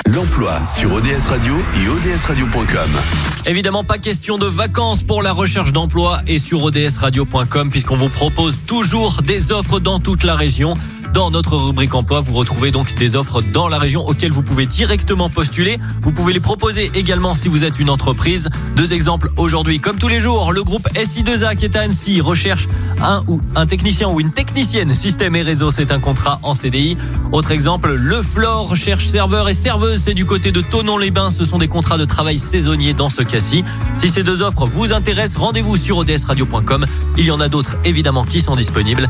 L'emploi sur ODS Radio et odsradio.com. Évidemment, pas question de vacances pour la recherche d'emploi et sur odsradio.com puisqu'on vous propose toujours des offres dans toute la région. Dans notre rubrique emploi, vous retrouvez donc des offres dans la région auxquelles vous pouvez directement postuler. Vous pouvez les proposer également si vous êtes une entreprise. 2 exemples aujourd'hui. Comme tous les jours, le groupe SI2A qui est à Annecy recherche un technicien ou une technicienne système et réseau. C'est un contrat en CDI. Autre exemple, le Flore recherche serveur et serveuse. C'est du côté de Thonon-les-Bains. Ce sont des contrats de travail saisonniers dans ce cas-ci. Si ces 2 offres vous intéressent, rendez-vous sur odsradio.com. Il y en a d'autres évidemment qui sont disponibles.